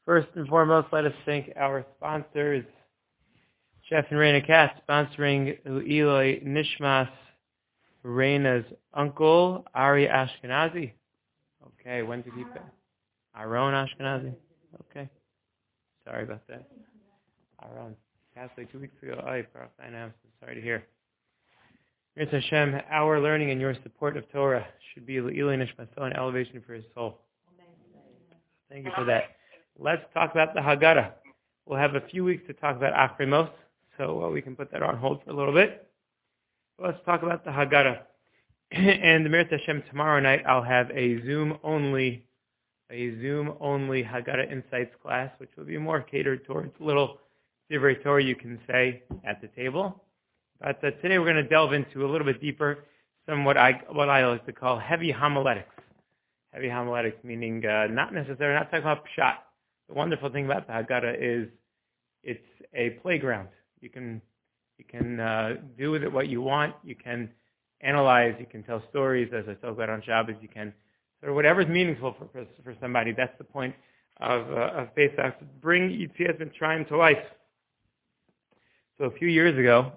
First and foremost, let us thank our sponsors, Chef and Reina Katz, sponsoring Eloi Nishmas, Reina's uncle, Ari Ashkenazi. Okay, when did he pay? Aaron Ashkenazi. Okay, sorry about that. Aaron passed like 2 weeks ago. I'm so sorry to hear. Mirz Hashem, our learning and your support of Torah should be Eloi Nishmas, an elevation for his soul. Thank you for that. Let's talk about the Haggadah. We'll have a few weeks to talk about Achrimos, so we can put that on hold for a little bit. Let's talk about the Haggadah. And the Mirz Hashem, tomorrow night I'll have a Zoom-only Haggadah Insights class, which will be more catered towards little Divrei Torah you can say at the table. But today we're going to delve into a little bit deeper some what I like to call heavy homiletics. Heavy homiletics meaning not necessarily, not talking about pshat. The wonderful thing about the Haggadah is it's a playground. You can do with it what you want. You can analyze. You can tell stories, as I talk about on Shabbos. You can sort of whatever's meaningful for somebody. That's the point of Pesach. Bring Yetzias Mitzrayim to life. So a few years ago,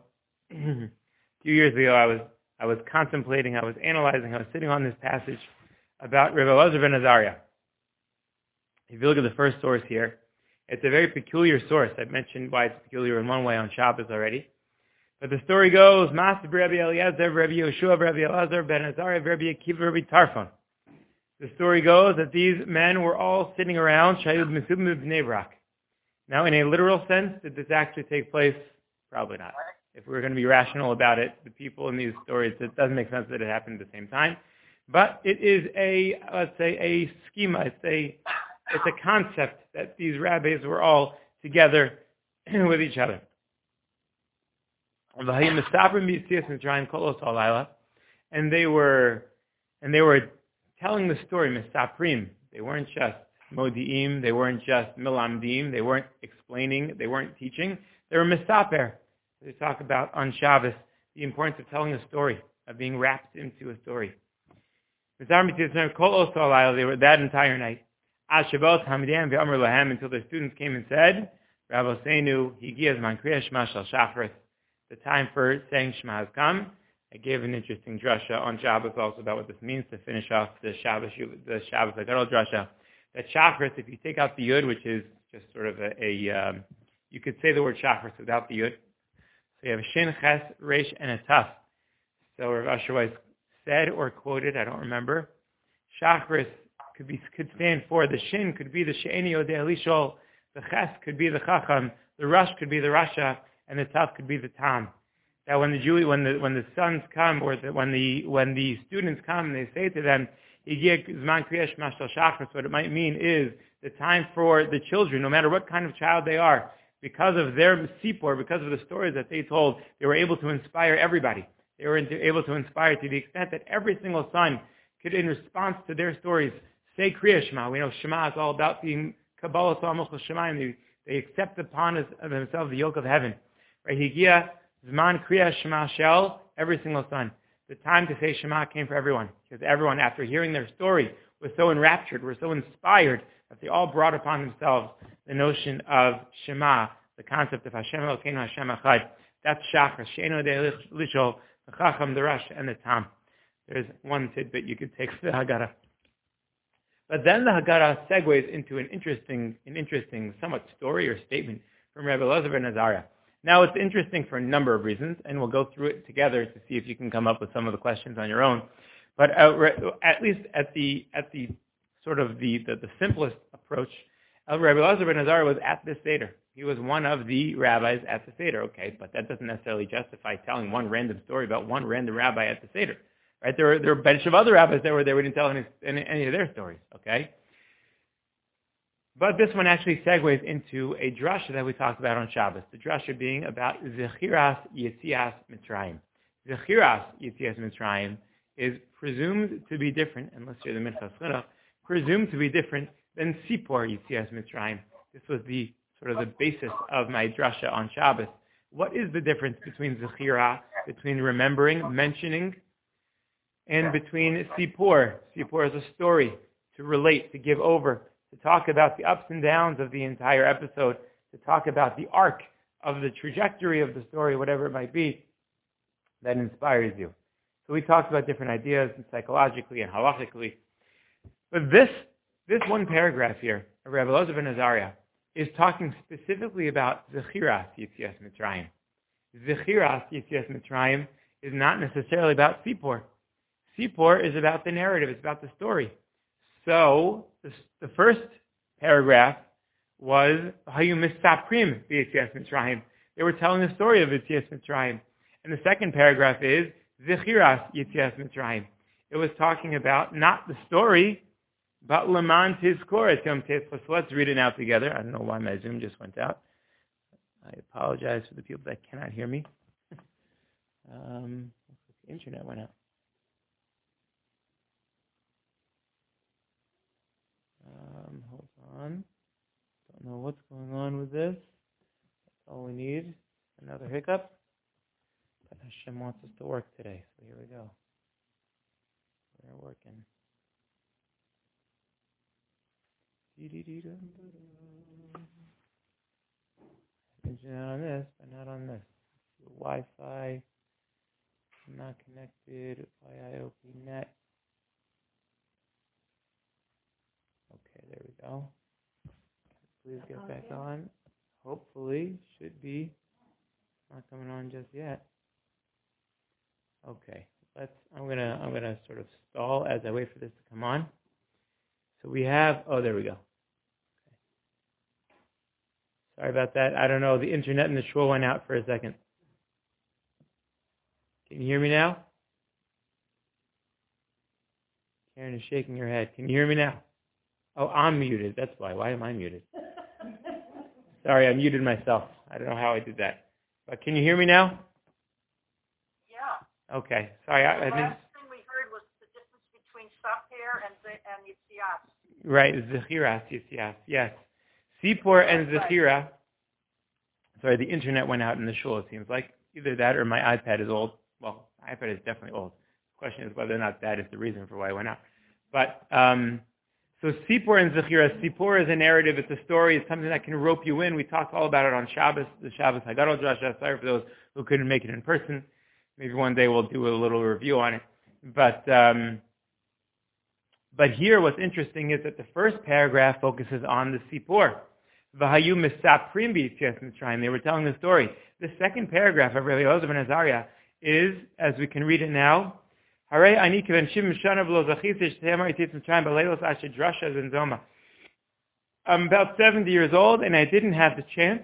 I was contemplating. I was analyzing. I was sitting on this passage about Rebbe Elazar ben Azariah. If you look at the first source here, it's a very peculiar source. I've mentioned why it's peculiar in one way on Shabbos already. But the story goes, Master Rabbi Eliezer, Rabbi Yeshua, Rabbi Elazar, Ben Azariah, Rabbi Akiva, Rabbi Tarfon. The story goes that these men were all sitting around Shayud Mesubim Bnei Brak. Now, in a literal sense, did this actually take place? Probably not. If we're going to be rational about it, the people in these stories, it doesn't make sense that it happened at the same time. But it is a schema. It's a concept that these rabbis were all together with each other. And they were telling the story, Misaprim. They weren't just Modi'im, they weren't just Milamdim, they weren't explaining, they weren't teaching. They were Misaper. They talk about on Shabbos the importance of telling a story, of being wrapped into a story. They were that entire night. Until their students came and said, Rabbi Seinu, Higiyaz man kriya shema shel shachris. The time for saying Shema has come. I gave an interesting drasha on Shabbos also about what this means to finish off the Shabbos Haggadah drasha. That shachris, if you take out the yud, which is just sort of you could say the word shachris without the yud. So you have a shin, ches, resh, and a taf. So Rav Asher Weiss said or quoted, I don't remember, shachris could stand for, the shin could be the she'eni odeh lishol, the ches could be the chacham, the rush could be the rasha, and the taf could be the tam. That when the sons come, or when the students come, and they say to them, what it might mean is the time for the children, no matter what kind of child they are, because of their sipor, because of the stories that they told, they were able to inspire everybody. They were able to inspire to the extent that every single son could, in response to their stories, say Kriya Shema. We know Shema is all about being Kabbalah Samach Shemayim. They accept upon themselves the yoke of heaven. Right? Higia Zman Kriya Shema Shel, every single son. The time to say Shema came for everyone. Because everyone, after hearing their story, was so enraptured, were so inspired, that they all brought upon themselves the notion of Shema, the concept of Hashem Elokeinu Hashem Echad. That's Shachar, She'eno de Lishol, the Chacham, the Rush, and the Tam. There's one tidbit you could take for the Haggadah. But then the Haggadah segues into an interesting, somewhat story or statement from Rebbe Elazar ben Azariah. Now, it's interesting for a number of reasons, and we'll go through it together to see if you can come up with some of the questions on your own. But at least at the sort of the simplest approach, Rebbe Elazar ben Azariah was at this Seder. He was one of the rabbis at the Seder, okay, but that doesn't necessarily justify telling one random story about one random rabbi at the Seder. Right? There were a bunch of other rabbis that were there. We didn't tell any of their stories, okay? But this one actually segues into a drasha that we talked about on Shabbos. The drasha being about Zechiras Yetzias Mitzrayim. Zechiras Yetzias Mitzrayim is presumed to be different, unless you're the Minchas Chinuch, presumed to be different than Sipor Yetzias Mitzrayim. This was the sort of the basis of my drasha on Shabbos. What is the difference between Zechira, between remembering, mentioning, and between Sipor? Sipor is a story, to relate, to give over, to talk about the ups and downs of the entire episode, to talk about the arc of the trajectory of the story, whatever it might be, that inspires you. So we talked about different ideas psychologically and halachically. But this one paragraph here of Rabbi Elazar ben Azariah is talking specifically about Zechiras Yetzias Mitzrayim. Zechiras Yetzias Mitzrayim is not necessarily about Sipor. Sipor is about the narrative, it's about the story. So the first paragraph was Hayu Misaprim Yetzias Mitzrayim. They were telling the story of Yetzias Mitzrayim. And the second paragraph is Zechiras Yetzias Mitzrayim. It was talking about not the story, but Leman Tizkor et Yom Tetzcha. So let's read it now together. I don't know why my Zoom just went out. I apologize for the people that cannot hear me. The internet went out. Hold on. Don't know what's going on with this. That's all we need. Another hiccup. But Hashem wants us to work today, so here we go. We're working. Internet on this, but not on this. Wi-Fi, not connected, IOP net. Okay, there we go. Please get back on. Hopefully, should be. Not coming on just yet. Okay, I'm gonna sort of stall as I wait for this to come on. So we have, there we go. Okay. Sorry about that. I don't know, the internet in the shul went out for a second. Can you hear me now? Karen is shaking her head. Can you hear me now? Oh, I'm muted. That's why. Why am I muted? Sorry, I muted myself. I don't know how I did that. But can you hear me now? Yeah. Okay. Sorry, I didn't. The last thing we heard was the difference between Sapir and Yitzias. Right, Zechiras, yes. Sipor and Zechira. Sorry, the internet went out in the shul, it seems like. Either that or my iPad is old. Well, my iPad is definitely old. The question is whether or not that is the reason for why it went out. But, so Sipor and Zechira. Sipor is a narrative, it's a story, it's something that can rope you in. We talked all about it on Shabbos, the Shabbos Hagadol Drasha. Sorry for those who couldn't make it in person. Maybe one day we'll do a little review on it. But here what's interesting is that the first paragraph focuses on the Sipor. V'hayu misaprim b'yitzias Mitzrayim. They were telling the story. The second paragraph of Rabbi Elazar ben Azariah is, as we can read it now, Harei ani kiven shim shana v'lo zachiti shtehemar yitzias Mitzrayim b'leilos asher drasha zenzoma. I'm about 70 years old and I didn't have the chance.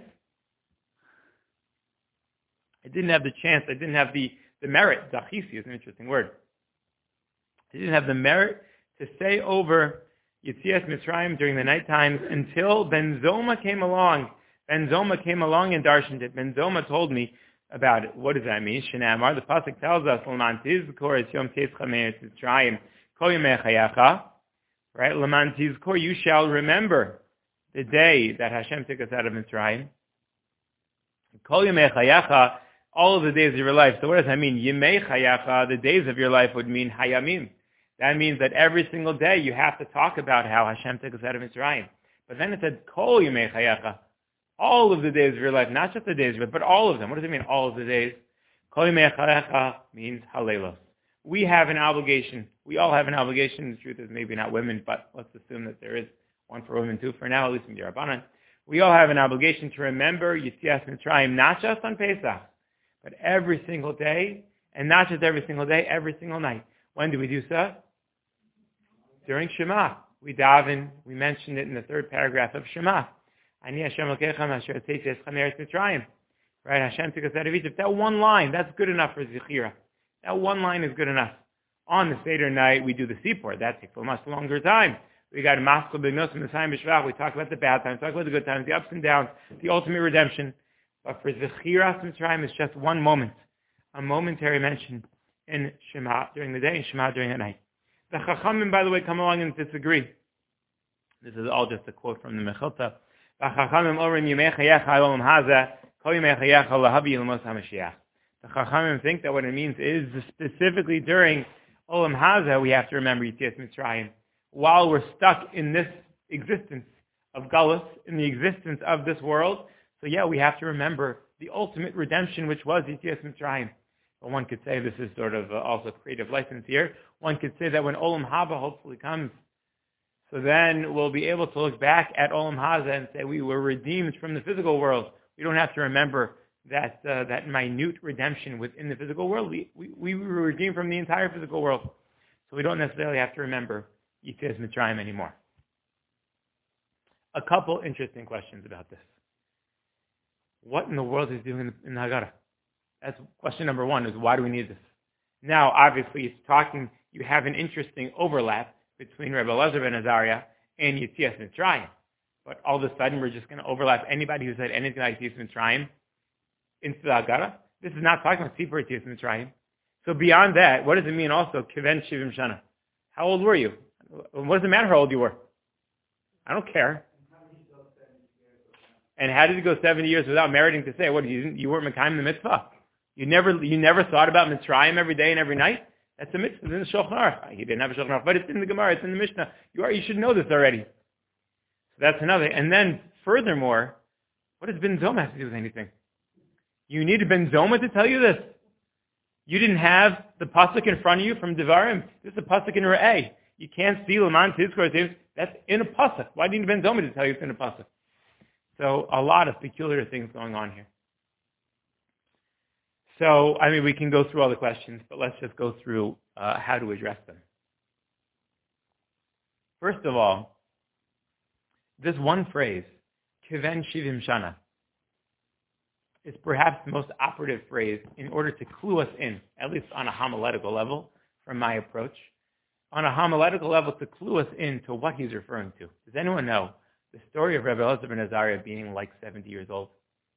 I didn't have the merit. Zachisi is an interesting word. I didn't have the merit to say over Yetzias Mitzrayim during the night times until Ben Zoma came along. Ben Zoma came along and darshaned it. Ben Zoma told me about it. What does that mean? Shenamar, the pasuk tells us, L'man tizkor es yom tetzcha me'eretz Mitzrayim kol yemei chayecha. Right? L'man tizkor, you shall remember the day that Hashem took us out of Mitzrayim. Kol yemei chayecha, all of the days of your life. So what does that mean? Yemei chayecha, the days of your life would mean hayamim. That means that every single day you have to talk about how Hashem took us out of Mitzrayim. But then it said, Kol Yemei Chayecha. All of the days of your life, not just the days of your life, but all of them. What does it mean, all of the days? Kol Yemei Chayecha means Halelos. We have an obligation. We all have an obligation. The truth is maybe not women, but let's assume that there is one for women too for now, at least in the Rabbanan. We all have an obligation to remember Yetzias Mitzrayim, not just on Pesach, but every single day, and not just every single day, every single night. When do we do so? During Shema. We daven, we mentioned it in the third paragraph of Shema. Ani Hashem Elokechem asher tzeitzei eschem eretz Mitzrayim. Right, Hashem took us out of Egypt. That one line, that's good enough for Zechira. That one line is good enough. On the Seder night, we do the Sipor. That takes a much longer time. We got Maskul B'Gnosim N'Sayim B'Shvach. We talk about the bad times, talk about the good times, the ups and downs, the ultimate redemption. But for Zechiras Mitzrayim, it's just one moment. A momentary mention in Shema during the day and Shema during the night. The Chachamim, by the way, come along and disagree. This is all just a quote from the Mechilta. The Chachamim orim yimei chayecha olam haza, kol yimei chayecha lahavi yilmos HaMashiach. The Chachamim think that what it means is specifically during Olam Haza we have to remember Yetzias Mitzrayim. While we're stuck in this existence of Galus, in the existence of this world. So yeah, we have to remember the ultimate redemption, which was Yetzias Mitzrayim. But one could say this is sort of also creative license here. One could say that when Olam Haba hopefully comes, so then we'll be able to look back at Olam Haza and say we were redeemed from the physical world. We don't have to remember that minute redemption within the physical world. We were redeemed from the entire physical world. So we don't necessarily have to remember Yetzias Mitzrayim anymore. A couple interesting questions about this. What in the world is doing in the Haggadah? That's question number one, is why do we need this? Now, obviously, it's talking, you have an interesting overlap between Rebbe Elazar ben Azariah and Yetzias Mitzrayim. But all of a sudden, we're just going to overlap anybody who said anything like Yetzias Mitzrayim into the Haggadah. This is not talking about Sipur Yetzias Mitzrayim. So beyond that, what does it mean also, Kiven Shivim Shana? How old were you? What does it matter how old you were? I don't care. And how did you go 70 years without meriting to say, what, you weren't Mekayim the mitzvah? You never thought about Mitzrayim every day and every night? That's a mitzvah. It's in the Shulchan Aruch. He didn't have a Shulchan Aruch, but it's in the Gemara. It's in the Mishnah. You should know this already. So that's another. And then, furthermore, what does Ben Zoma have to do with anything? You need Ben Zoma to tell you this. You didn't have the pasuk in front of you from Devarim. This is a pasuk in Re'eh. You can't see Laman Tizkor. That's in a pasuk. Why do you need Ben Zoma to tell you it's in a pasuk? So a lot of peculiar things going on here. So, we can go through all the questions, but let's just go through how to address them. First of all, this one phrase, Kiven Shivim Shana, is perhaps the most operative phrase in order to clue us in, at least on a homiletical level, from my approach, on a homiletical level to clue us in to what he's referring to. Does anyone know the story of Rebbe Elazar ben Azariah being like 70 years old?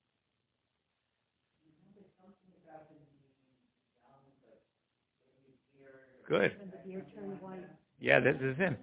Good. Yeah, this is him.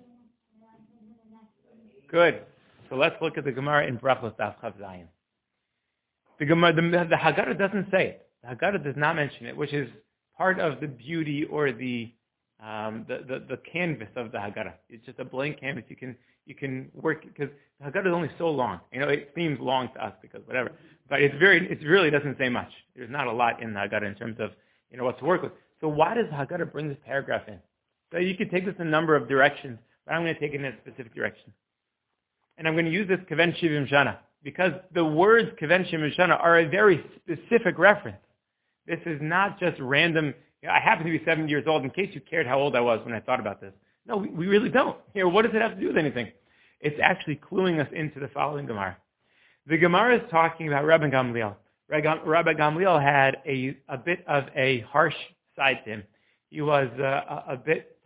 Good. So let's look at the Gemara in Brachos Daf Chav Zayin. The Haggadah doesn't say it. The Haggadah does not mention it, which is part of the beauty or the canvas of the Haggadah. It's just a blank canvas. You can work, because the Haggadah is only so long. It seems long to us because whatever, but it really doesn't say much. There's not a lot in the Haggadah in terms of what to work with. So why does the Haggadah bring this paragraph in? So you could take this in a number of directions, but I'm going to take it in a specific direction. And I'm going to use this Kiven Shivim Shana, because the words Kiven Shivim Shana are a very specific reference. This is not just random, I happen to be 70 years old, in case you cared how old I was when I thought about this. No, we really don't. What does it have to do with anything? It's actually cluing us into the following Gemara. The Gemara is talking about Rabbi Gamliel. Rabbi Gamliel had a bit of a harsh side to him. He was a bit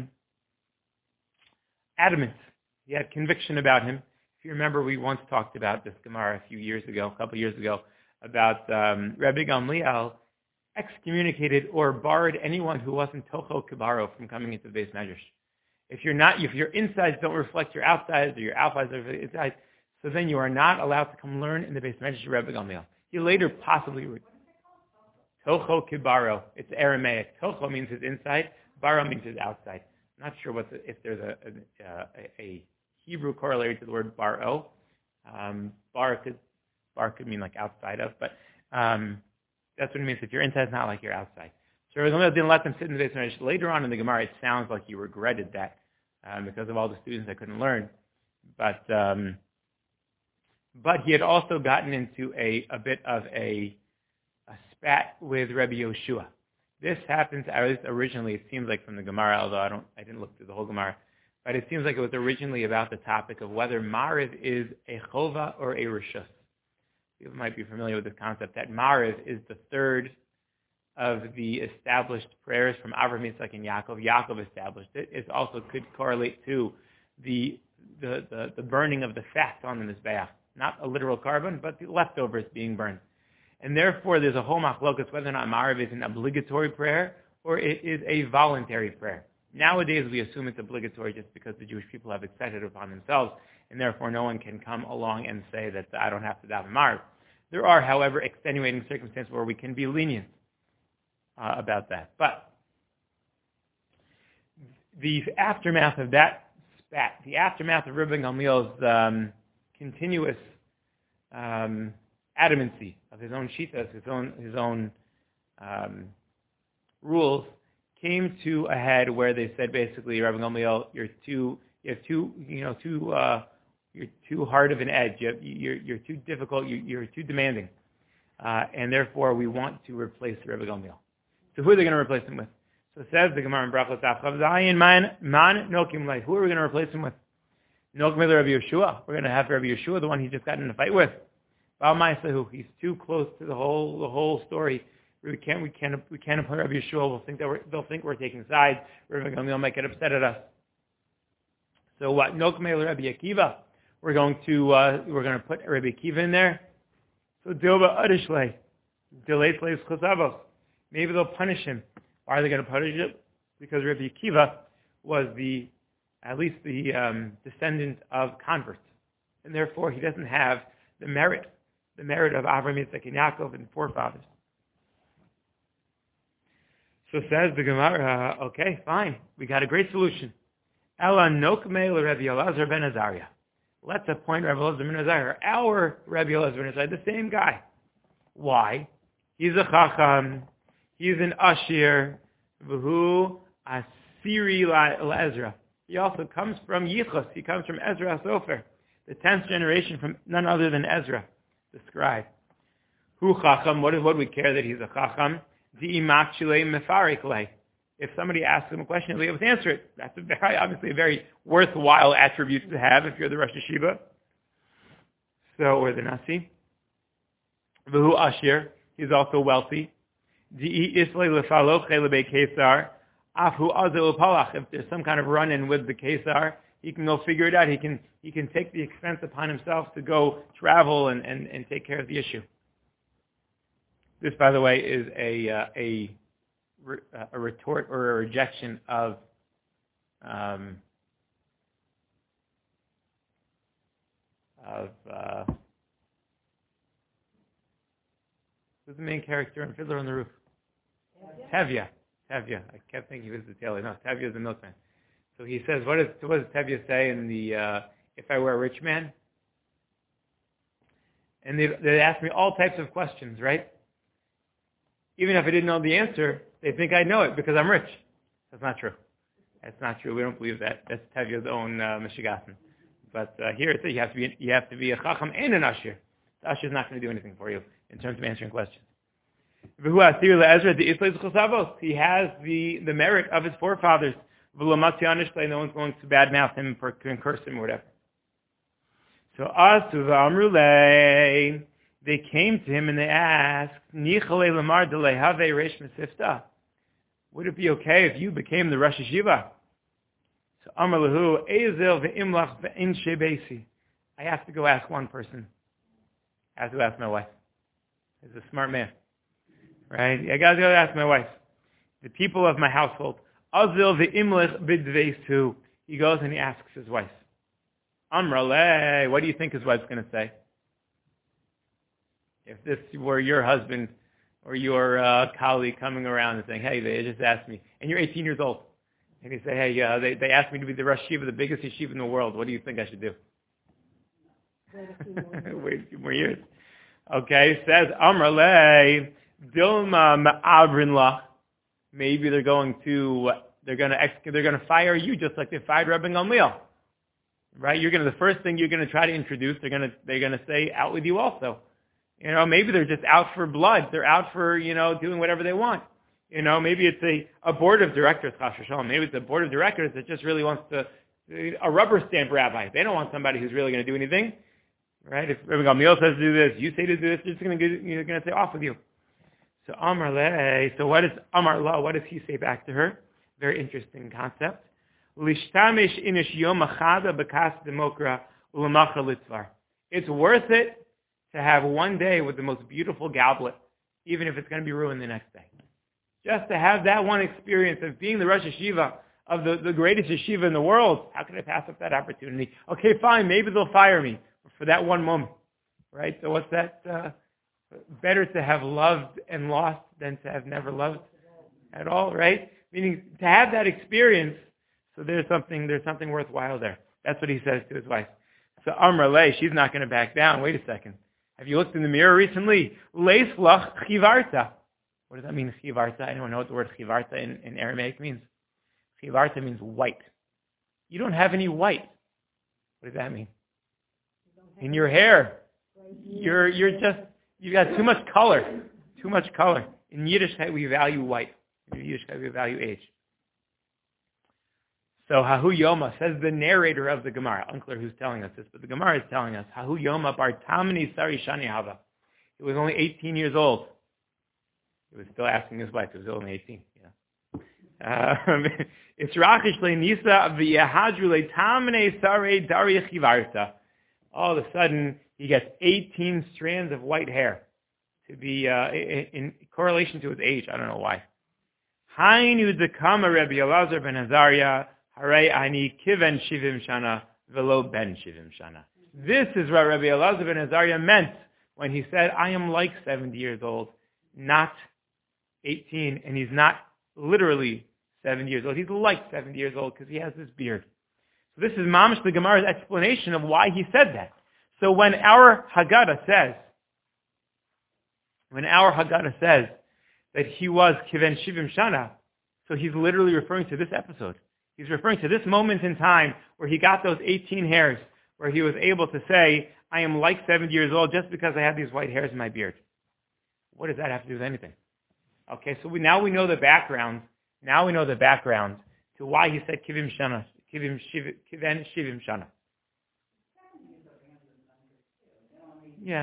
adamant. He had conviction about him. If you remember, we once talked about this Gemara a couple of years ago, about Rabbi Gamliel excommunicated or barred anyone who wasn't Tocho Kibaro from coming into the Beis Medrash. If your insides don't reflect your outsides, or your outsides don't reflect your insides, so then you are not allowed to come learn in the Beis Medrash of Rabbi Gamliel. He later possibly Tocho Kibaro. It's Aramaic. Tocho means his inside. Baro means his outside. I'm not sure if there's a Hebrew corollary to the word baro. Bar could mean like outside of, but that's what it means. If your inside is not like your outside. So Rabbi Gamliel didn't let them sit in the Beis Medrash. Later on in the Gemara, it sounds like he regretted that because of all the students that couldn't learn. But he had also gotten into a bit of a spat with Rabbi Yoshua. This happens, at least originally, it seems like from the Gemara, although I didn't look through the whole Gemara, but it seems like it was originally about the topic of whether Mariv is a chova or a reshus. People might be familiar with this concept that Mariv is the third of the established prayers from Avraham, Yitzchak, and Yaakov. Yaakov established it. It also could correlate to the burning of the fat on the Mizbeach. Not a literal carbon, but the leftovers being burned. And therefore, there's a whole machlokas whether or not Mariv is an obligatory prayer or it is a voluntary prayer. Nowadays, we assume it's obligatory just because the Jewish people have accepted it upon themselves, and therefore no one can come along and say that I don't have to daven Mariv. There are, however, extenuating circumstances where we can be lenient about that. But the aftermath of that spat, the aftermath of Rabbi Gamliel's continuous adamancy of his own shitas, his own rules, came to a head where they said basically, Rabbi Gamliel, you're too hard of an edge. You're too difficult. You're too demanding, and therefore we want to replace Rabbi Gamliel. So who are they going to replace him with? So it says the Gemara in Brachos Daf Chav Zayin, man nokim lei. Who are we going to replace him with? Nokim lei Rabbi Yeshua. We're going to have Rabbi Yeshua, the one he just got in a fight with. Baal Ma'asahu. He's too close to the whole story. We can't appoint Rabbi Yeshua. They'll think we're taking sides. Rabbi Gamliel might get upset at us. So what? Nokim lei Rabbi Akiva. We're going to put Rabbi Akiva in there. So Dilba Adishlei. Delay slaves chosavos. Maybe they'll punish him. Why are they going to punish him? Because Rabbi Akiva was at least the descendant of converts, and therefore he doesn't have the merit of Avraham, Yitzchak, and Yaakov and forefathers. So says the Gemara, okay, fine, we got a great solution. Ela nokmei Rabbi Elazar ben Azariah. Let's appoint Rabbi Elazar ben Azariah, our Rabbi Elazar ben Azariah, the same guy. Why? He's a chacham. He's an Ashir, V'hu Asiri Ezra. He also comes from Yichus. He comes from Ezra Sofer, the 10th generation from none other than Ezra, the scribe. Hu Chacham, what do we care that he's a Chacham? Di'imak Shilei Mefarik Lei. If somebody asks him a question, he'll be able to answer it. That's obviously a very worthwhile attribute to have if you're the Rosh Hashiva. Or the Nasi. V'hu Ashir. He's also wealthy. If there's some kind of run-in with the Kesar, he can go figure it out. He can take the expense upon himself to go travel and take care of the issue. This, by the way, is a retort or a rejection of who's the main character in Fiddler on the Roof? Tevye. I kept thinking he was the tailor. No, Tevye is the milkman. So he says, what does Tevye say in the If I Were a Rich Man? And they ask me all types of questions, right? Even if I didn't know the answer, they think I know it because I'm rich. That's not true. That's not true. We don't believe that. That's Tevye's own Meshigasen. But here it says you have to be a Chacham and an Ashir. The Ashir is not going to do anything for you in terms of answering questions. He has the merit of his forefathers. No one's going to badmouth him or curse him or whatever. So they came to him and they asked, would it be okay if you became the Rosh Hashiva? So Amar Lahu, I have to go ask one person. I have to ask my wife. He's a smart man. Right? I got to go ask my wife. The people of my household. Azil ve'imlech bidveisu. He goes and he asks his wife. Amrale, what do you think his wife's going to say? If this were your husband or your colleague coming around and saying, hey, they just asked me, and you're 18 years old, and you say, hey, they asked me to be the Rosh Yeshiva, the biggest yeshiva in the world. What do you think I should do? Wait a few more years. Okay, says Amrale Dilma Ma'avrin. Maybe they're going to fire you just like they fired Rabbi Gamliel. Right? The first thing you're going to try to introduce, they're going to say out with you also. Maybe they're just out for blood. They're out for, doing whatever they want. Maybe it's a board of directors, maybe it's a board of directors that just really wants a rubber stamp rabbi. They don't want somebody who's really going to do anything. Right? If Rabbi Gamliel says to do this, you say to do this, you're going to say off with you. So Amar Le, so what is Amar La? What does he say back to her? Very interesting concept. Lishtamish inish yom achada bekas demokra ulamacha litzvar. It's worth it to have one day with the most beautiful goblet, even if it's going to be ruined the next day. Just to have that one experience of being the Rosh Hashiva of the greatest yeshiva in the world. How can I pass up that opportunity? Okay, fine, maybe they'll fire me for that one moment. Right? So what's that? Better to have loved and lost than to have never loved at all, right? Meaning to have that experience. So there's something worthwhile there. That's what he says to his wife. So Amra Lei, she's not going to back down. Wait a second. Have you looked in the mirror recently? Leislach chivarta. What does that mean, chivarta? Anyone know what the word chivarta in Aramaic means? Chivarta means white. You don't have any white. What does that mean? In your hair. You got too much color. Too much color. In Yiddishkeit, we value white. In Yiddishkeit, we value age. So Hahu Yoma, says the narrator of the Gemara. Unclear who's telling us this, but the Gemara is telling us, Hahu Yoma bar Tamini Sari Shani Hava. He was only 18 years old. He was still asking his wife. He was only 18. It's Rachish Le Nisa V'Yahadru Le Tamine Sare Dari Chivarta. All of a sudden, he gets 18 strands of white hair to be in correlation to his age. I don't know why. Hainu Dekama Rabbi Elazar ben Azariah. Haray ani kiven shivim shana velo ben shivim shana. This is what Rabbi Elazar ben Azariah meant when he said, I am like 70 years old, not 18, and he's not literally 70 years old. He's like 70 years old because he has this beard. So this is Mamish the Gemara's explanation of why he said that. So when our Haggadah says that he was kiven shivim shana, so he's literally referring to this episode. He's referring to this moment in time where he got those 18 hairs, where he was able to say, I am like 70 years old just because I have these white hairs in my beard. What does that have to do with anything? Okay, so now we know the background. Now we know the background to why he said kiven shivim shana. Yeah.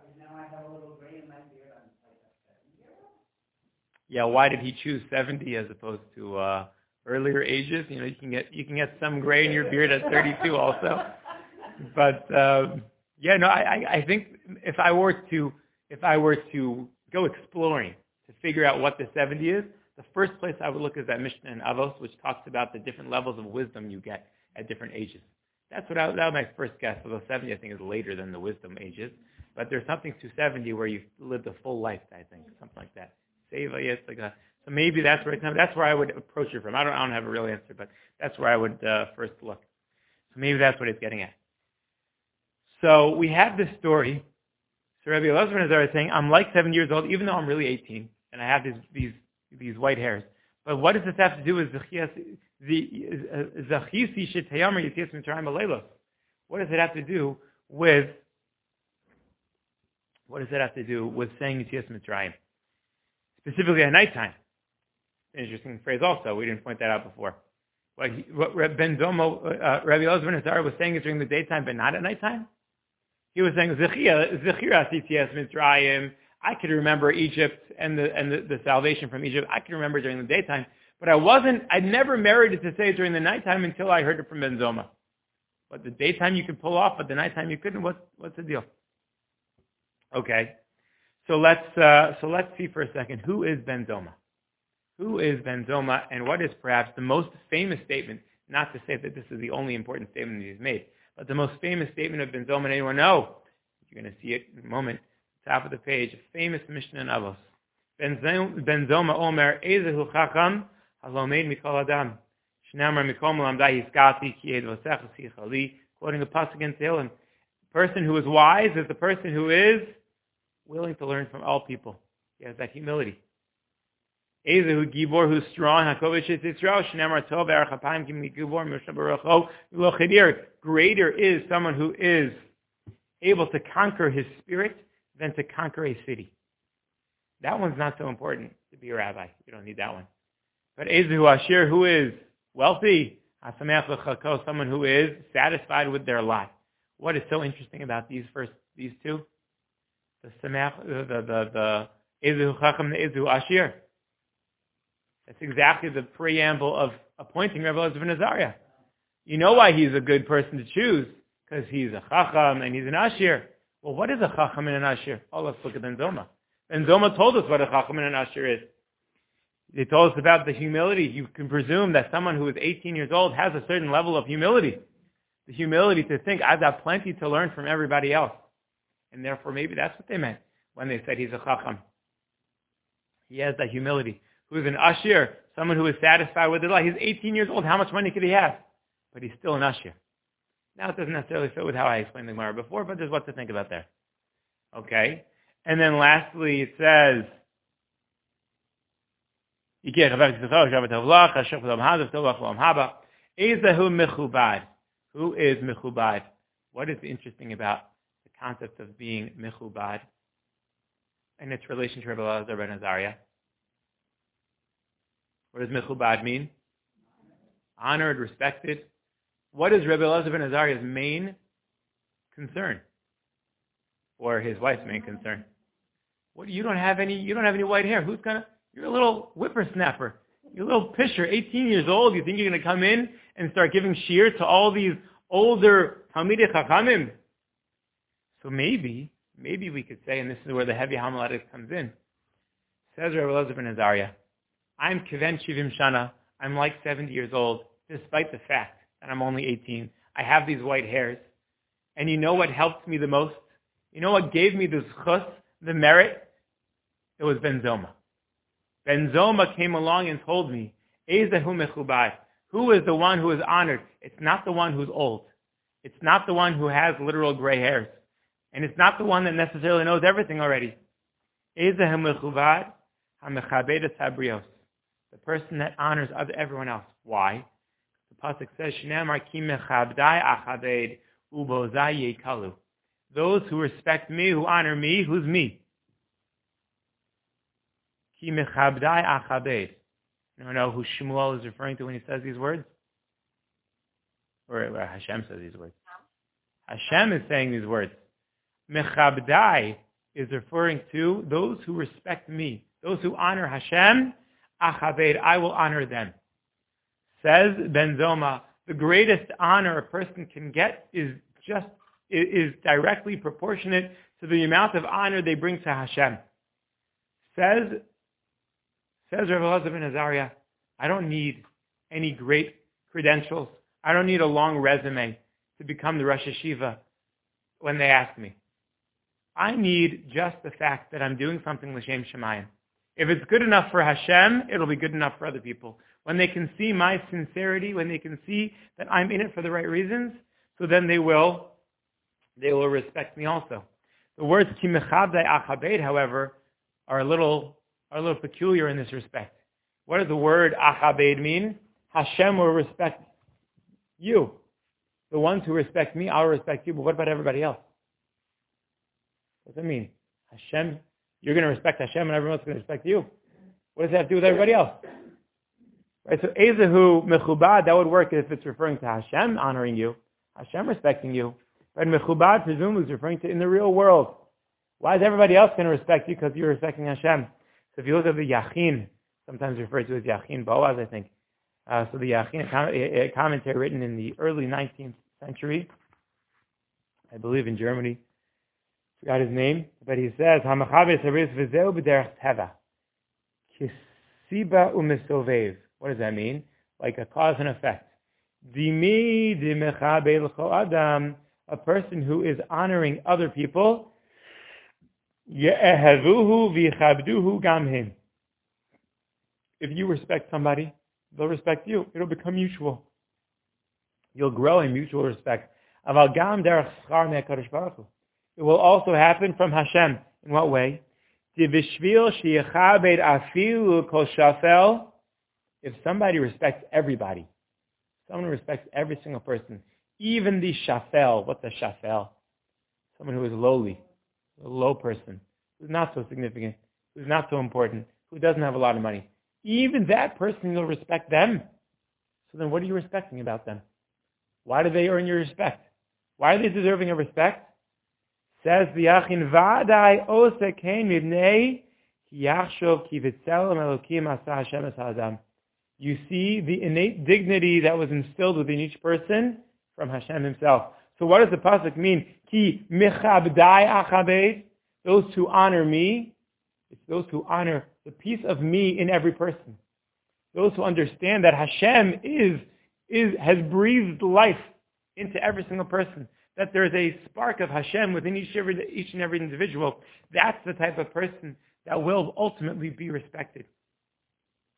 Yeah, why did he choose 70 as opposed to earlier ages? You can get some gray in your beard at 32 also. But I think if I were to go exploring to figure out what the 70 is, the first place I would look is that Mishnah in Avos, which talks about the different levels of wisdom you get at different ages. That was my first guess. Although 70, I think, is later than the wisdom ages. But there's something to 70 where you've lived a full life, I think, something like that. So maybe that's where I would approach it from. I don't have a real answer, but that's where I would first look. So maybe that's what it's getting at. So we have this story. So Rabbi Elazar ben Azariah is saying, I'm like 7 years old, even though I'm really 18, and I have these white hairs. But what does this have to do with Zachisi Shetayamar Yitzias Mitzrayim Aleilos? What does it have to do with saying Yitzias Mitzrayim? Specifically at nighttime. An interesting phrase also. We didn't point that out before. What Rabbi Elazar ben Azariah was saying is during the daytime, but not at nighttime. He was saying, Zechiras Yitzias Mitzrayim. I could remember Egypt and the salvation from Egypt. I could remember during the daytime, but I never merited to say it during the nighttime until I heard it from Ben Zoma. But the daytime you could pull off, but the nighttime you couldn't. What's the deal? Okay. So let's see for a second. Who is Ben Zoma? Who is Ben Zoma, and what is perhaps the most famous statement? Not to say that this is the only important statement that he's made, but the most famous statement of Ben Zoma anyone know? You're going to see it in a moment. Top of the page, a famous Mishnah in Avos. Ben Zoma Omer Ezehu Chacham Halomed Mikol Adam Shnamar Mikol Melamdai Hiskati Ki Ed Vosech Sichali. Quoting a pasuk in Tehillim, the person who is wise is the person who is willing to learn from all people. He has that humility. Ezehu Gibor, who's strong. Hakovish Yitzrao Shnamar Tov Erachapayim Kim Gibor Moshe Baruch Lo Chedir. Greater is someone who is able to conquer his spirit than to conquer a city. That one's not so important to be a rabbi. You don't need that one. But Ezehu Ashir, who is wealthy, Hasameach L'Chalko, someone who is satisfied with their lot. What is so interesting about these two? The Ezehu Chacham, the Ezehu Ashir. That's exactly the preamble of appointing Rabbi Elazar ben Azariah. You know why he's a good person to choose? Because he's a Chacham and he's an Ashir. Well, what is a Chacham and an Ashir? Oh, let's look at Ben Zoma. Ben Zoma told us what a Chacham and an Ashir is. They told us about the humility. You can presume that someone who is 18 years old has a certain level of humility. The humility to think, I've got plenty to learn from everybody else. And therefore, maybe that's what they meant when they said he's a Chacham. He has that humility. who's an Ashir, someone who is satisfied with his life. He's 18 years old. How much money could he have? But he's still an Ashir. Now, it doesn't necessarily fit with how I explained the Gemara before, but there's what to think about there. Okay? And then lastly, it says, who is mechubad? What is interesting about the concept of being mechubad and its relation to Rebbe Elazar ben Azariah? What does mechubad mean? Honored, respected. What is Rebbe Elazar ben Azariah's main concern? Or his wife's main concern? What, you don't have any white hair. You're a little whippersnapper. You're a little pisher, 18 years old. You think you're going to come in and start giving shear to all these older Talmidei Chachamim? So maybe we could say, and this is where the heavy homiletic comes in, says Rebbe Elazar ben Azariah, I'm Kiven Shivim Shana. I'm like 70 years old, despite the fact that I'm only 18. I have these white hairs. And you know what helped me the most? You know what gave me the zchus, the merit? It was Ben Zoma. Ben Zoma came along and told me, Ezehu mechubad. Who is the one who is honored? It's not the one who's old. It's not the one who has literal gray hairs. And it's not the one that necessarily knows everything already. Ezehu mechubad hamechabed es habrios. The person that honors everyone else. Why? The pasuk says, Shneimar ki mechabdai achabed ubozai yekalu. Those who respect me, who honor me, who's me? Ki mechabdai achabed. You don't know who Shmuel is referring to when he says these words? Or Hashem says these words. Hashem is saying these words. Mechabdai is referring to those who respect me. Those who honor Hashem, achabed, I will honor them. Says Ben Zoma, the greatest honor a person can get is directly proportionate to the amount of honor they bring to Hashem. Says Rebbe Elazar ben Azariah, I don't need any great credentials. I don't need a long resume to become the Rosh Yeshiva when they ask me. I need just the fact that I'm doing something l'shem shemayim. If it's good enough for Hashem, it'll be good enough for other people. When they can see my sincerity, when they can see that I'm in it for the right reasons, so then they will respect me also. The words ki mechabdai achabed, however, are a little peculiar in this respect. What does the word achabed mean? Hashem will respect you. The ones who respect me, I'll respect you, but what about everybody else? What does that mean? Hashem, you're going to respect Hashem and everyone else is going to respect you. What does that have to do with everybody else? Right, so Ezehu mechubad, that would work if it's referring to Hashem honoring you, Hashem respecting you. But mechubad presumably is referring to in the real world. Why is everybody else going to respect you? Because you're respecting Hashem. So if you look at the Yachin, sometimes referred to as Yachin Boaz, I think. So the Yachin, a commentary written in the early 19th century, I believe in Germany. Forgot his name, but he says, "Hamachabes haris v'zeu b'derech teva, kisiba u'misovev." What does that mean? Like a cause and effect. Dimi dimechabel l'cho adam, a person who is honoring other people, ye'ehavuhu v'yichabduhu gamhin. If you respect somebody, they'll respect you. It'll become mutual. You'll grow in mutual respect. Aval gam derech schar me'akadosh baruch hu. It will also happen from Hashem. In what way? If somebody respects everybody, someone respects every single person, even the shafel. What's a shafel? Someone who is lowly, a low person, who's not so significant, who's not so important, who doesn't have a lot of money. Even that person, you'll respect them. So then what are you respecting about them? Why do they earn your respect? Why are they deserving of respect? Says the Yachin, Va'adai osekain mibnei ki yachshov ki v'tzelem elokim asa Hashem es ha'adam. You see the innate dignity that was instilled within each person from Hashem himself. So what does the pasuk mean? Ki mechabdai achabed, those who honor me. It's those who honor the piece of me in every person. Those who understand that Hashem has breathed life into every single person. That there is a spark of Hashem within each and every individual. That's the type of person that will ultimately be respected.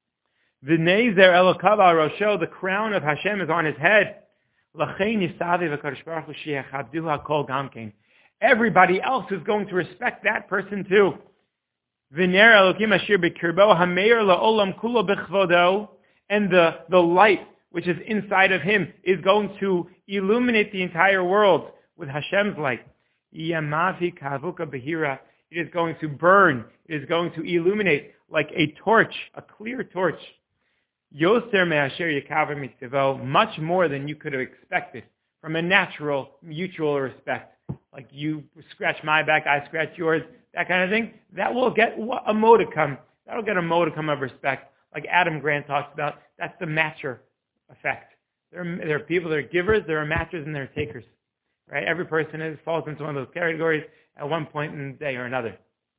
V'nei zer Elokav al rosho, the crown of Hashem is on his head. L'chein yisaviv HaKadosh Baruch Hu sheyachabdu hakol gamkein. Everybody else is going to respect that person too. V'ner Elokim asher b'kirbo hameir la'olam kulo b'chvodo, and the light which is inside of him is going to illuminate the entire world with Hashem's light. Yamavi kavuka behira. It is going to burn. It is going to illuminate like a torch, a clear torch. Yoser me'asher yikaver mitzivo, much more than you could have expected from a natural, mutual respect. Like you scratch my back, I scratch yours, that kind of thing. That will get a modicum. That will get a modicum of respect. Like Adam Grant talks about, that's the matcher effect. There are people that are givers, there are matchers, and there are takers. Right? Every person falls into one of those categories at one point in the day or another.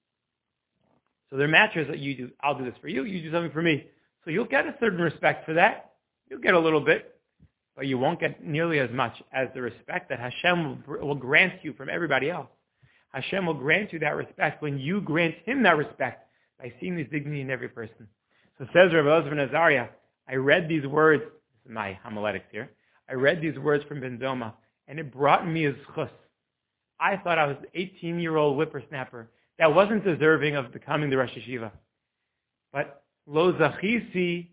So there are matchers that you do. I'll do this for you. You do something for me. So you'll get a certain respect for that. You'll get a little bit, but you won't get nearly as much as the respect that Hashem will grant you from everybody else. Hashem will grant you that respect when you grant Him that respect by seeing His dignity in every person. So says Rabbi Elazar ben Azariah, I read these words. This is my homiletics here. I read these words from Ben Zoma, and it brought me a zchus. I thought I was an 18-year-old whippersnapper that wasn't deserving of becoming the Rosh Yeshiva. But lo zachisi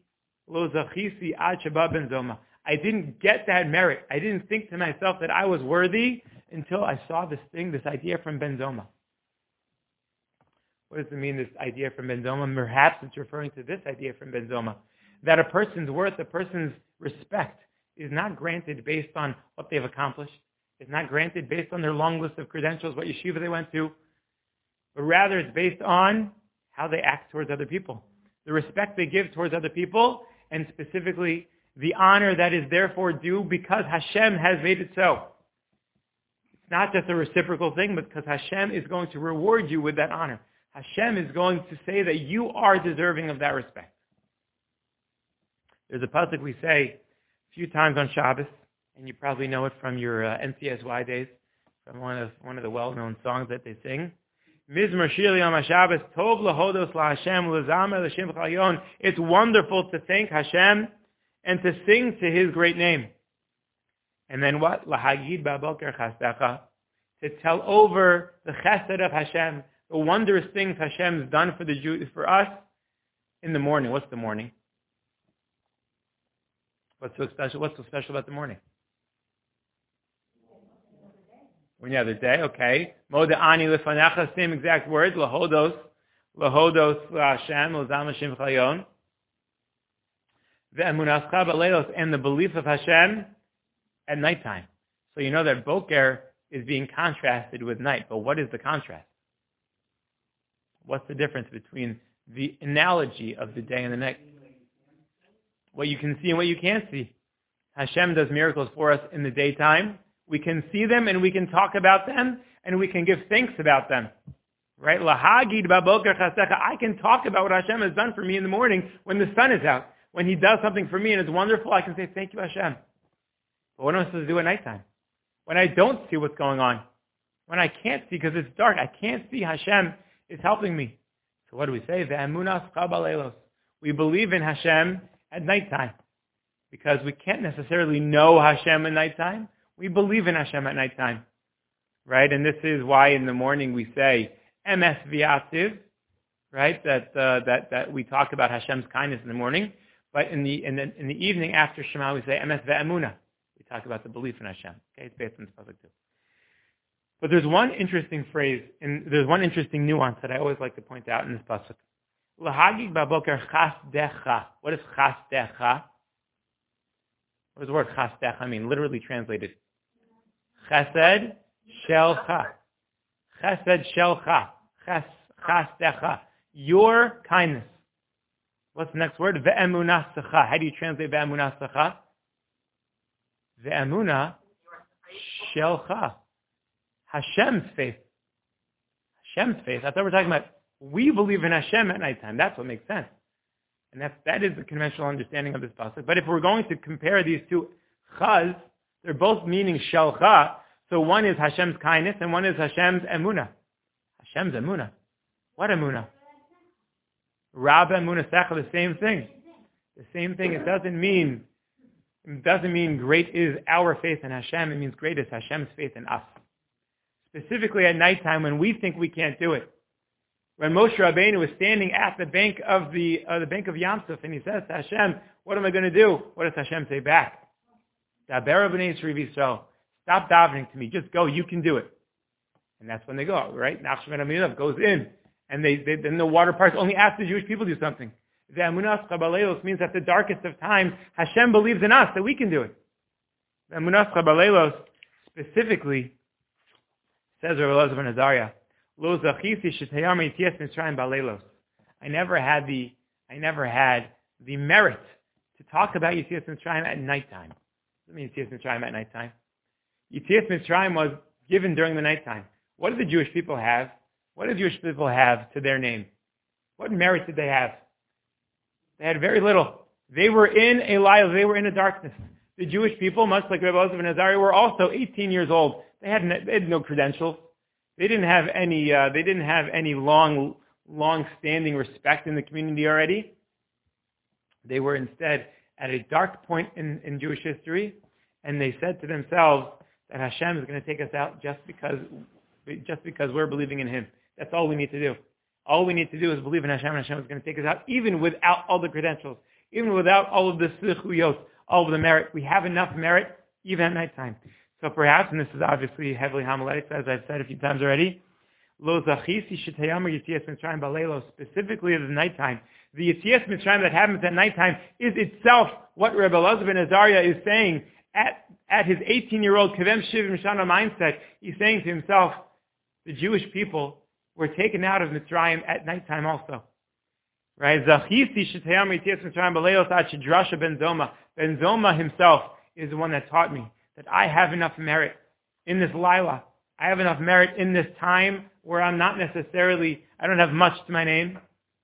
ad sheba Ben Zoma. I didn't get that merit. I didn't think to myself that I was worthy until I saw this idea from Ben Zoma. What does it mean, this idea from Ben Zoma? Perhaps it's referring to this idea from Ben Zoma, that a person's worth, a person's respect is not granted based on what they've accomplished. It's not granted based on their long list of credentials, what yeshiva they went to, but rather it's based on how they act towards other people, the respect they give towards other people, and specifically the honor that is therefore due because Hashem has made it so. It's not just a reciprocal thing, but because Hashem is going to reward you with that honor. Hashem is going to say that you are deserving of that respect. There's a pasuk we say a few times on Shabbos, and you probably know it from your NCSY days, from one of the well-known songs that they sing. Mizmor Shir Yom HaShabbos, Tov lahodos laHashem lezamer l'shem chayon. It's wonderful to thank Hashem and to sing to His great name. And then what? Lahagid ba'boker chasdecha, to tell over the chesed of Hashem, the wondrous things Hashem's done for the Jews, for us in the morning. What's the morning? What's so special? What's so special about the morning? When you have the day, okay. Moda ani lefanecha, same exact words. Lahodos Hashem, lozam Hashem chayon. Ve'emunascha b'leilos, and the belief of Hashem at nighttime. So you know that boker is being contrasted with night. But what is the contrast? What's the difference between the analogy of the day and the night? What you can see and what you can't see. Hashem does miracles for us in the daytime. We can see them and we can talk about them and we can give thanks about them. Right? Lahagid ba'boker chasecha. I can talk about what Hashem has done for me in the morning when the sun is out. When He does something for me and it's wonderful, I can say, thank you, Hashem. But what am I supposed to do at nighttime? When I don't see what's going on. When I can't see because it's dark. I can't see Hashem is helping me. So what do we say? Ve'emunascha b'leilos. We believe in Hashem at nighttime. Because we can't necessarily know Hashem at nighttime. We believe in Hashem at nighttime. Right? And this is why in the morning we say, emes v'yativ, right? That we talk about Hashem's kindness in the morning. But in the evening after Shema we say, emes ve'emuna. We talk about the belief in Hashem. Okay? It's based on this pasuk too. But there's one interesting phrase, and there's one interesting nuance that I always like to point out in this pasuk. Lahagig ba'boker chasdecha. What is chasdecha? What does the word chasdecha mean? Literally translated. Chesed shelcha. Chesed shelcha. Chasdecha. Your kindness. What's the next word? Ve'emunasecha. How do you translate ve'emunasecha? Ve'emuna shelcha. Hashem's faith. Hashem's faith. That's what we're talking about. We believe in Hashem at nighttime. That's what makes sense. And that is the conventional understanding of this pasuk. But if we're going to compare these two chaz, they're both meaning shelcha. So one is Hashem's kindness and one is Hashem's emunah. Hashem's emunah. What emunah? Rab emunah secha, the same thing. The same thing, it doesn't mean great is our faith in Hashem. It means great is Hashem's faith in us. Specifically at nighttime when we think we can't do it. When Moshe Rabbeinu was standing at the bank of Yam Suf and he says to Hashem, what am I going to do? What does Hashem say back? Daber b'nei Yisrael, stop davening to me. Just go. You can do it. And that's when they go, right? Nachshon ben Aminadab goes in. And then the water parts only after the Jewish people do something. The Emunas Chabalelos means at the darkest of times, Hashem believes in us that we can do it. The Emunas Chabalelos specifically says Rav Elazar ben Azariah, Lo zachisi shetayam yitzias Mitzrayim balelos. I never had the merit to talk about Yitzias Mitzrayim at nighttime. What does it mean Yitzias Mitzrayim at nighttime? Yitzias Mitzrayim was given during the nighttime. What did the Jewish people have? What did Jewish people have to their name? What merit did they have? They had very little. They were in a lie. They were in a darkness. The Jewish people, much like Rabbi Elazar ben Azariah, were also 18 years old. They had no credentials. They didn't have any long-standing respect in the community already. They were instead at a dark point in Jewish history, and they said to themselves that Hashem is going to take us out just because we're believing in Him. That's all we need to do. All we need to do is believe in Hashem, and Hashem is going to take us out, even without all the credentials, even without all of the sichuyot, all of the merit. We have enough merit even at nighttime. So perhaps, and this is obviously heavily homiletic, as I've said a few times already, Lo zachisi shetayam Yitzias Mitzrayim balelos, specifically at the nighttime. The Yitzias Mitzrayim that happens at nighttime is itself what Rabbi Elazar ben Azariah is saying at his 18-year-old Kavem Shivim Shana mindset. He's saying to himself, the Jewish people were taken out of Mitzrayim at nighttime also. Right? Zachisi shetayam Yitzias Mitzrayim balelos ad shedrasha ben Zoma. Ben Zoma himself is the one that taught me that I have enough merit in this Lila. I have enough merit in this time where I don't have much to my name.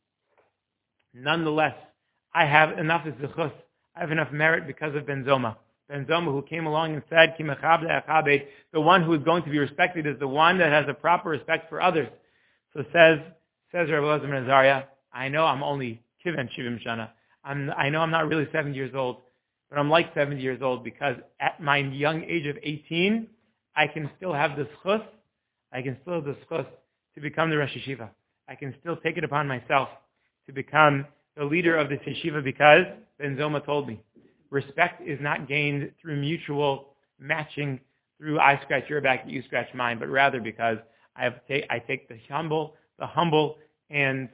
Nonetheless, I have enough zichus. I have enough merit because of Ben Zoma. Ben Zoma, who came along and said, Ki mechabdei achabed, the one who is going to be respected is the one that has a proper respect for others. So says Rabbi Elazar ben Azariah, I know I'm only kiven shivim shana. I know I'm not really 70 years old, but I'm like 70 years old because at my young age of 18, I can still have the schus. I can still have the schus to become the Rosh Yeshiva. I can still take it upon myself to become the leader of this yeshiva because Ben Zoma told me, respect is not gained through mutual matching, through I scratch your back, you scratch mine, but rather because I take the humble and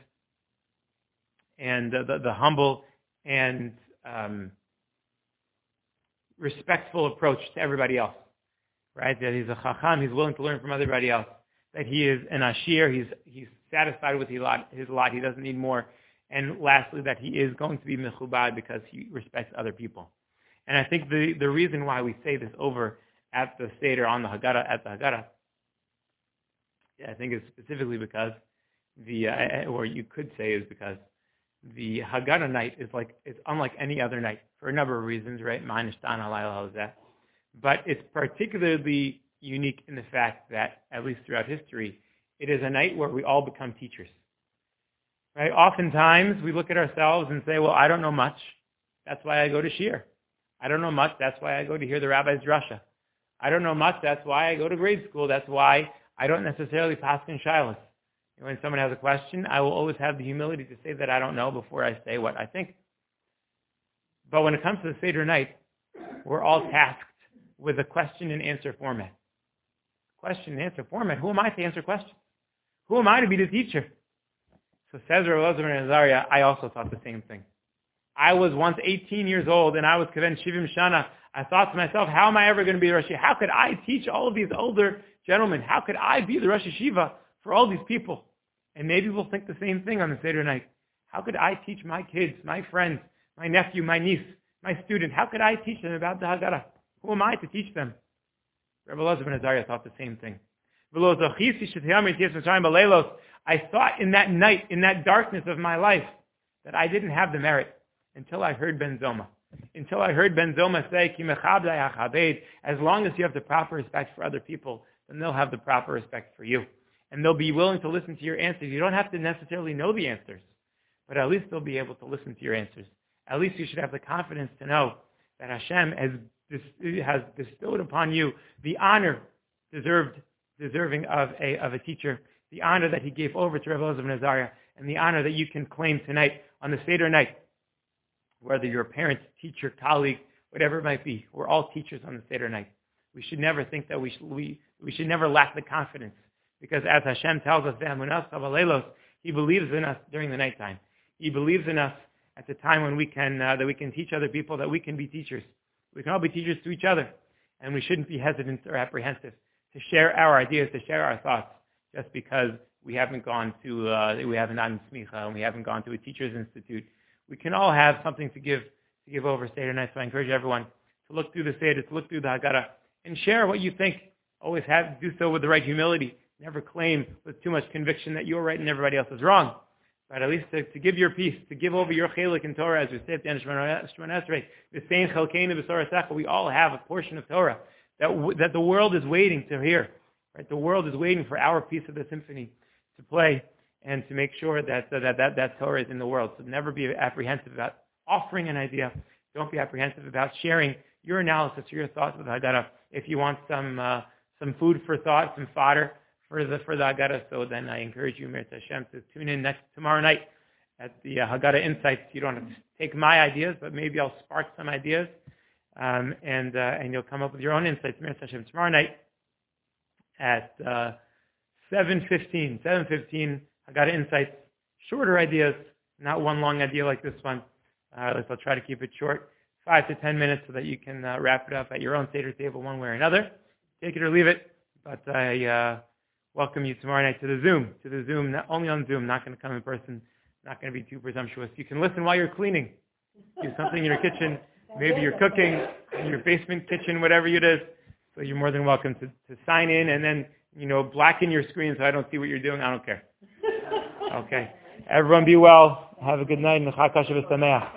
respectful approach to everybody else. Right? That he's a chacham, he's willing to learn from everybody else. That he is an ashir, he's satisfied with his lot, he doesn't need more. And lastly, that he is going to be mechubad because he respects other people. And I think the reason why we say this over at the Seder on the Haggadah, I think is specifically because or you could say is because the Haggadah night it's unlike any other night for a number of reasons, right? But it's particularly unique in the fact that, at least throughout history, it is a night where we all become teachers. Right? Oftentimes, we look at ourselves and say, well, I don't know much. That's why I go to Shir. I don't know much. That's why I go to hear the rabbi's drasha. I don't know much. That's why I go to grade school. That's why I don't necessarily pass in shilas. When someone has a question, I will always have the humility to say that I don't know before I say what I think. But when it comes to the Seder night, we're all tasked with a question and answer format. Question and answer format. Who am I to answer questions? Who am I to be the teacher? So says Rav Elazar ben Azariah, I also thought the same thing. I was once 18 years old and I was Kaven Shivim Shana. I thought to myself, how am I ever going to be the Rosh Yeshiva? How could I teach all of these older gentlemen? How could I be the Rosh Yeshiva for all these people? And maybe we'll think the same thing on the Seder night. How could I teach my kids, my friends, my nephew, my niece, my student? How could I teach them about the Haggadah? Who am I to teach them? Rabbi Elazar ben Azariah thought the same thing. I thought in that night, in that darkness of my life, that I didn't have the merit until I heard Ben Zoma. Until I heard Ben Zoma say, Ki mechabdei achabed, as long as you have the proper respect for other people, then they'll have the proper respect for you. And they'll be willing to listen to your answers. You don't have to necessarily know the answers, but at least they'll be able to listen to your answers. at least you should have the confidence to know that Hashem has bestowed upon you the honor deserving of a teacher, the honor that he gave over to Rav Elazar ben Azariah, and the honor that you can claim tonight on the Seder night, whether you're a parent, teacher, colleague, whatever it might be. We're all teachers on the Seder night. We should never think that we should never lack the confidence, because as Hashem tells us, He believes in us during the nighttime. He believes in us at the time when we can that we can teach other people, that we can be teachers. We can all be teachers to each other, and we shouldn't be hesitant or apprehensive to share our ideas, to share our thoughts, just because we haven't gone to we haven't done smicha and we haven't gone to a teachers institute. We can all have something to give over Seder night. So I encourage everyone to look through the Seder, to look through the Haggadah, and share what you think. Always do so with the right humility. Never claim with too much conviction that you're right and everybody else is wrong. But at least to give your piece, to give over your chelik in Torah, as we say at the end of Shemona Esrei, the same chelkeinu b'sorah secha, we all have a portion of Torah that the world is waiting to hear. Right? The world is waiting for our piece of the symphony to play and to make sure that Torah is in the world. So never be apprehensive about offering an idea. Don't be apprehensive about sharing your analysis or your thoughts with Haggadah. If you want some food for thought, some fodder for the Haggadah, so then I encourage you, Mirz Hashem, to tune in tomorrow night at the Haggadah Insights. You don't have to take my ideas, but maybe I'll spark some ideas, and you'll come up with your own insights, Mirz Hashem, tomorrow night at 7:15 Haggadah Insights. Shorter ideas, not one long idea like this one. I'll try to keep it short, 5 to 10 minutes, so that you can wrap it up at your own Seder table one way or another. Take it or leave it. But I welcome you tomorrow night to the Zoom, not only on Zoom, not going to come in person, not going to be too presumptuous. You can listen while you're cleaning. Do something in your kitchen. Maybe you're cooking in your basement kitchen, whatever it is. So you're more than welcome to sign in and then, blacken your screen so I don't see what you're doing. I don't care. Okay. Everyone be well. Have a good night and Chag Kasher v'Sameach.